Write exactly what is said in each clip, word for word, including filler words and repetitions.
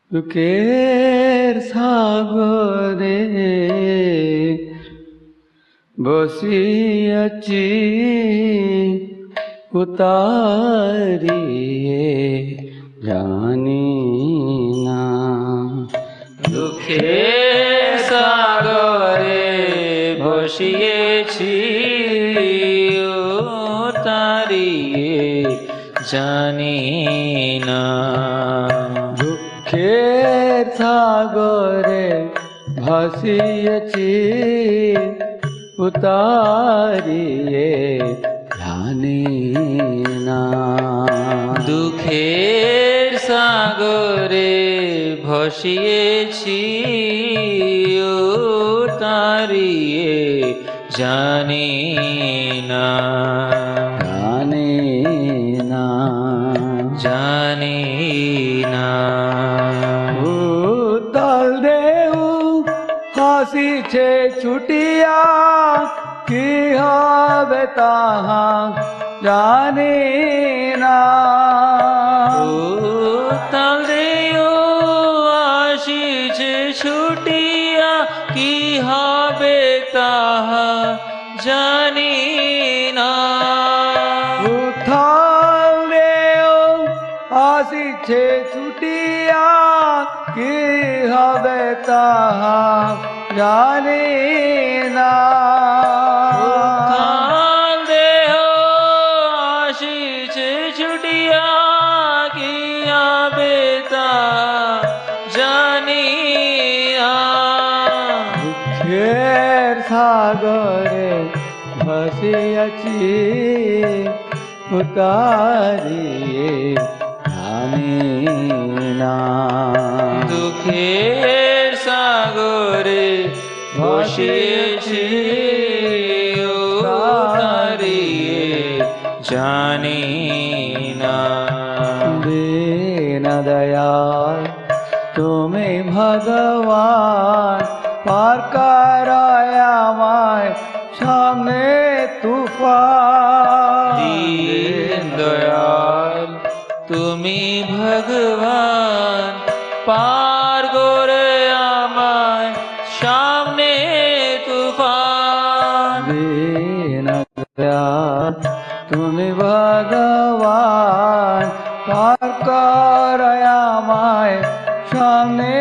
দুঃখের সাগরে বসিয়াছি উতারিয়ে জানি না। দুঃখের সাগরে বসিয়েছি উতারিয়ে জানি না। দুঃখের সাগরে ভাসিয়েছি উতারিয়ে জানি না। দুঃখের সাগরে ভাসিয়েছি উতারিয়ে জানি না। জানি না, জানি না। উতল ঢেউ হাসিছে ছুটিয়া কি হবে তাহা জানি না। উতল ঢেউ আসিছে ছুটিয়া কি হবে তাহা জানি না। উতল ঢেউ আসিছে ছুটিয়া কি হবে তাহা জানি না। উত্থান দেহ আসিছে ছুটিয়া কি হবে তা জানি না। দুঃখের সাগরে ভাসিয়াছি উতারিয়ে জানি না। দুঃখের সাগরে বসিয়েছি উতারিয়ে জানি না। দীন দয়াল তুমি ভগবান, পার করায় আমায় সামনে তুফান। দীন দয়াল তুমি ভগবান, পার করে আমায় সামনে তুফান। দীন দয়াল তুমি ভগবান, পার করায় আমায় সামনে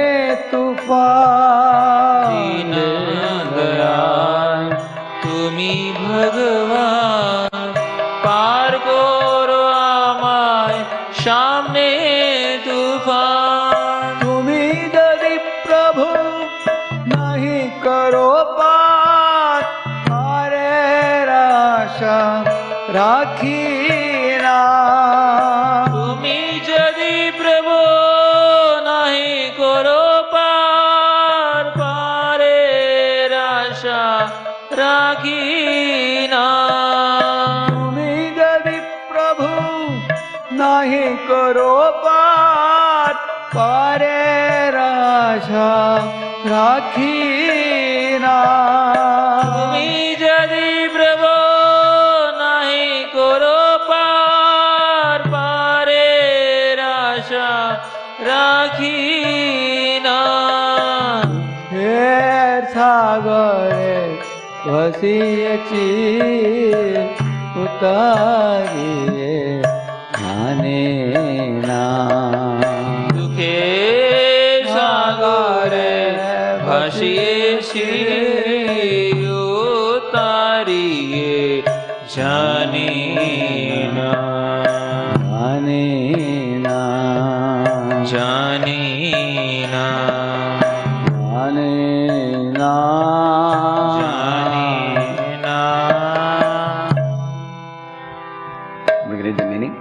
তুফান। দীন দয়াল তুমি ভগবান, পার করো আমায় সামনে তুফান। তুমি যদি প্রভু নাহি করো পার, পারের আশা রাখি না। তুমি যদি প্রভু নাহি করো পার, পারের আশা রাখি না। তুমি যদি প্রভু নাহি করো পার, পারের আশা রাখি না। তুমি যদি প্রভু নাহি করো পার, পারের আশা রাখি না। ফের সাগরে ভাসিয়েছি উতারিয়ে জানি না। দুঃখের সাগরে ভাসিয়েছি উতারিয়ে জানি না। জানি না, জানি না, জানি না, জানি না। We read the meaning.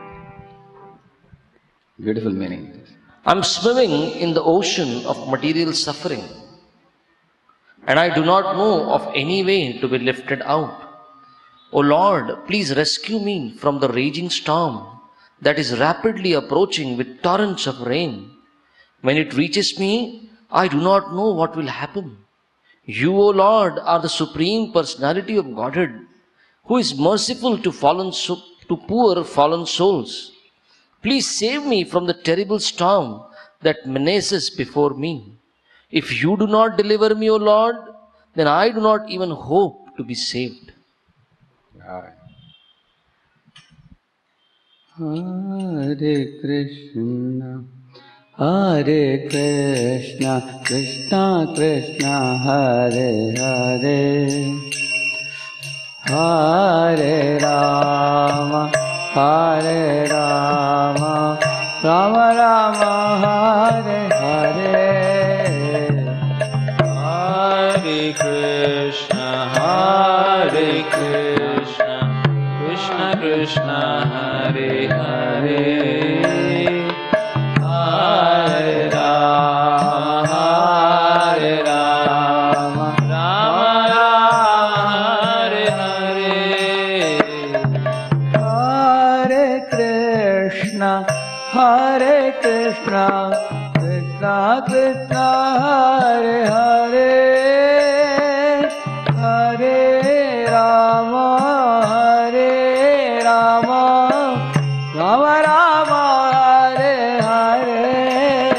Beautiful meaning. I'm swimming in the ocean of material suffering, and I do not know of any way to be lifted out. O Lord, please rescue me from the raging storm that is rapidly approaching with torrents of rain. When it reaches me, I do not know what will happen. You, O Lord, are the supreme personality of Godhead, who is merciful to fallen so- to poor fallen souls. Please save me from the terrible storm that menaces before me. If you do not deliver me, O Lord, then I do not even hope to be saved. Hare Krishna, Hare Krishna, Krishna Krishna, Hare Hare, Hare Rama, Hare Rama, Rama Rama, Hare Hare, Hare Krishna, Hare Krishna, Krishna Krishna, Hare Hare, Hare Rama, Hare Rama, Rama Rama, Hare Hare, Hare Krishna, Hare Krishna, Krishna Krishna, Hare Hare, Hare Rama, Hare Rama, Rama Rama, Hare Hare,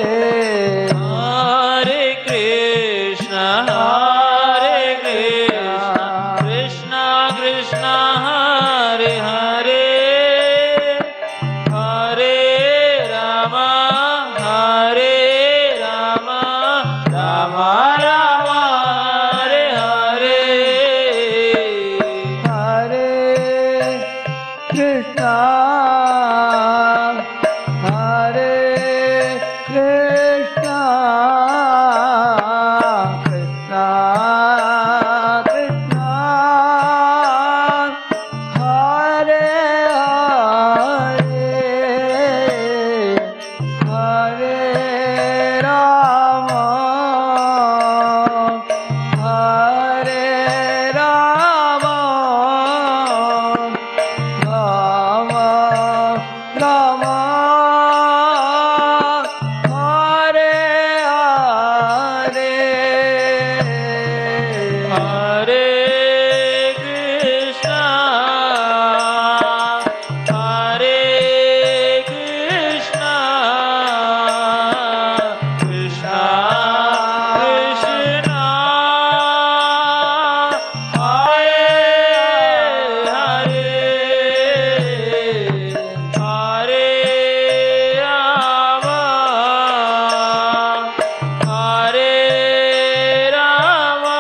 Hare Krishna, Hare Krishna, Krishna Krishna, Hare Hare, Hare Rama, Hare Rama, Rama Rama, Hare Hare, Hare Krishna, Hare Krishna, Krishna Krishna, Hare Hare, Hare Rama, Hare Rama, Rama Rama, Hare Hare, Hare Krishna, Hare Krishna, Krishna Krishna, Hare Hare, Hare Rama, Hare Rama,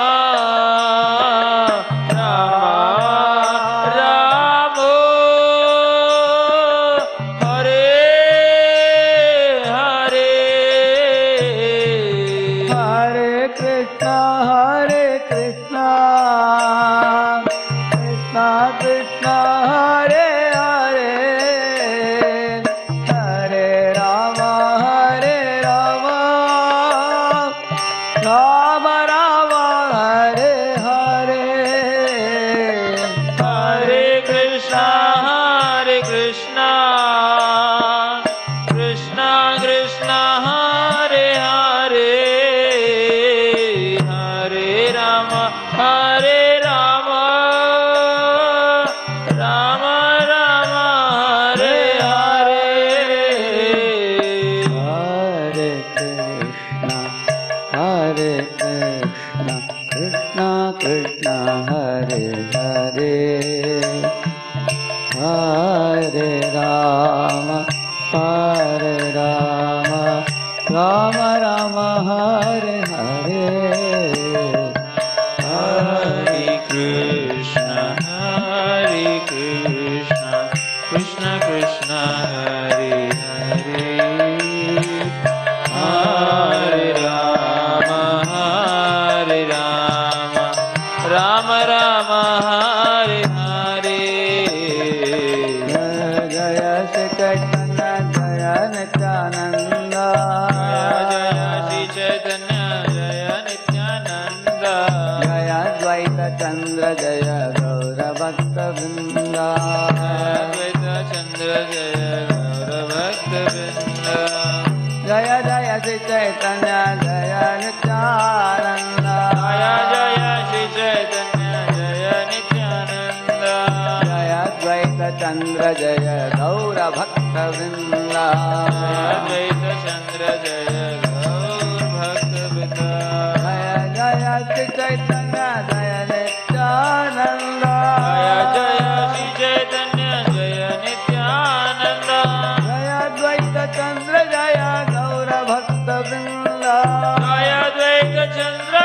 Rama Rama, Hare Hare, Hare Krishna, Hare Krishna, Krishna Krishna, Hare Hare, Hare Rama, Hare Rama, Rama Rama, Hare Hare, Hare Krishna, Hare Krishna, Krishna Krishna, Hare Hare, Hare Rama, Hare Rama, Rama Rama, Hare Hare, Hare Krishna, Hare Krishna, Krishna Krishna, Hare Hare, Hare Rama, Hare Rama, Rama Rama, Hare Hare, Hare Krishna, Hare Krishna, Krishna Krishna, Hare Hare, Hare Rama, Hare Rama, Rama Rama, Hare Hare, Jaya Jaya Shri Chaitanya Jaya Nityananda, Jaya Shri Chaitanya, Jaya Nityananda, Jaya Advaita Chandra Jaya Gaura Bhakta Vrinda, Advaita Chandra, Jaya Gaura Bhakta Vrinda, Jaya Jaya Shri Chaitanya Jaya Nityananda, Jaya Jaya Shri Chaitanya, Jaya Nityananda, Jaya Advaita अद्वैत चंद्र जय गौर भक्त वृंद अद्वैत चंद्र जय गौर भक्त वृंद जय जय श्री चैतन्य जय नित्यानंद जय जय श्री चैतन्य जय नित्यानंद जय अद्वैत चंद्र जय गौर भक्त वृंद जय अद्वैत चंद्र